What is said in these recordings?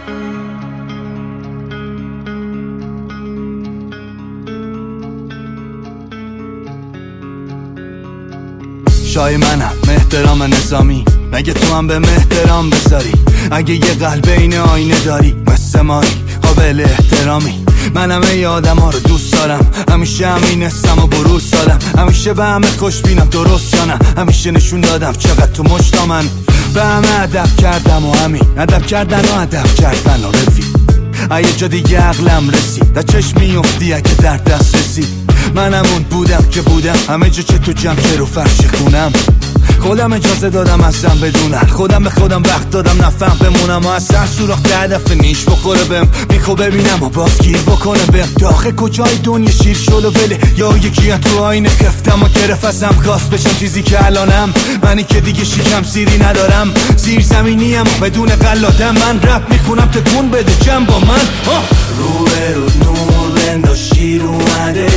شای منم احترام نظامی، مگه تو هم به احترام بذاری؟ اگه یه قلب این آینه داری مثل مایی قابل احترامی. منم ای آدم ها رو دوست دارم، همیشه همین حسم و بروز دادم، همیشه به همه خوش بینم درست یا نه، همیشه نشون دادم چقدر تو مشتا من به همه ادب کردم و همین ادب کردن و ادب کردن و رفیق. یه جا دیگه عقلم رسید در چشم میافتی اگه در دست رسید. منم اون بودم که بودم همه جا چه تو جمع که رو فرش خونم. خودم اجازه دادم ازم بدونن، خودم به خودم وقت دادم نفهم بمونم و از سر سوراخ ده دفعه نیش بخوره بهم. میخوا ببینم و باز گیر بکنه بهم. داخل کجای دنیا شیر شل و وله، یا یکی تو آینه خفتم و گرفت ازم خواست بشم چیزی که الانم. منی که دیگه شیکم سیری ندارم، زیر زمینیم و بدون قلادم. من رپ میخونم تکون بده جمع با من. روبه رو نور بنداز شیر اومده،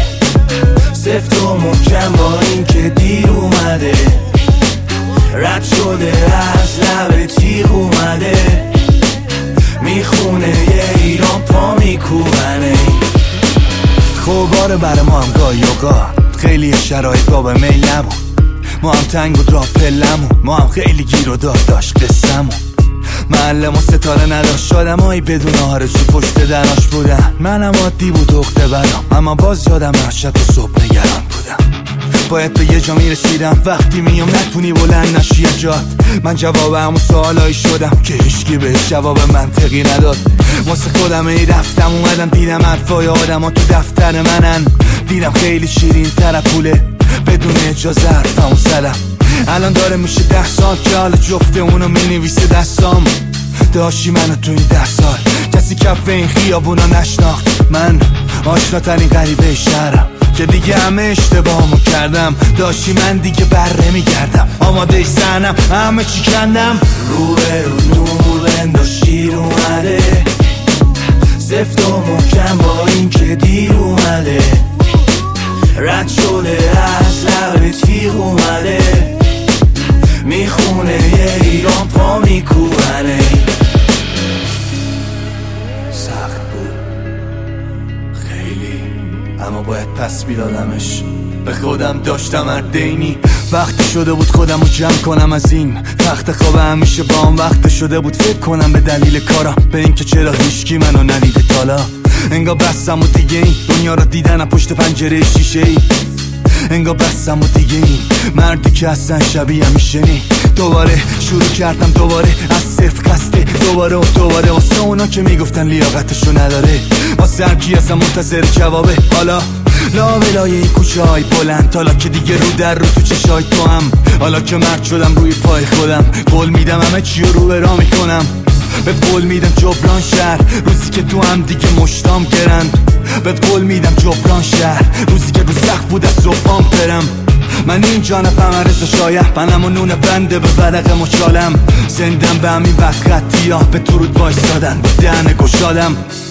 سفت و محکم با این که دیر اومده، رد شده از لب تیغ اومده، میخونه یه ایران پا میکوبنه. خوباره برای ما هم گاه یوگا، خیلی شرایط باب میل نبود، ما هم تنگ بود را پلمون، ما هم خیلی گیر و داشت قصمون. معلم و ستاره نداشت، آدمایی بدون آرزو پشت دراش بودن. منم عادی بود اخته برام، اما باز یادم هر شب و صبح نگران بودم. باید به یه جا میرسیدم وقتی میام نتونی بلند نشی جات. من جواب همون سوالایی شدم که هیچکی بهش جواب منطقی نداد. واسه خودم ای رفتم اومدم دیدم حرفای آدم ها تو دفتر منن. دیدم خیلی شیرین تر پوله بدون اجازه حرفمو زدم. الان داره میشه 10 سال که حالا جفته اونو مینویسه دستام. داشتی منو تو این 10 سال کسی کف این خیابونا نشناخت. من آشناترین غریبه شهرم که دیگه همه اشتباهمو کردم. داشتی من دیگه بر نمیگردم، آماده سنم همه چی کندم. روبه رو نور بنداز شیر اومده، سفت و محکم با این که دیر اومده، رد شده از لب تیغ اومده، میخونه یه ایران پا میکوبنه. سخت بود خیلی، اما باید پس میدادمش. به خودم داشتم اردینی، وقتی شده بود خودم رو جمع کنم از این تخت خواب. همیشه با هم وقت شده بود فکر کنم به دلیل کارم، به این که چرا هیچکی منو ندیده تالا. انگار بستم و دیگه این دنیا رو دیدنم پشت پنجره شیشه ای. انگار بستم و دیگه این مردی که اصلا شبیه میشه نی. دوباره شروع کردم دوباره از صفر قصده، دوباره و دوباره واسه اونا که میگفتن لیاقتشو نداره، واسه هر کی ازم منتظر جوابه. حالا لاولای این کوچه های بلند، حالا که دیگه رو در رو تو چشای تو هم، حالا که مرد شدم روی پای خودم، قول میدم همه چی رو به راه میکنم. بهت قول میدم جبران شهر روزی که تو هم دیگه مشتام گرند. بهت قول میدم جبران شهر روزی که رو سخت بود از صبحام برم. من این جانبم رضا شایه، منم و نون بنده به ورق مچالم. زندم به همین بدخطی ها به تو رود وایستادن با دهن گشادم.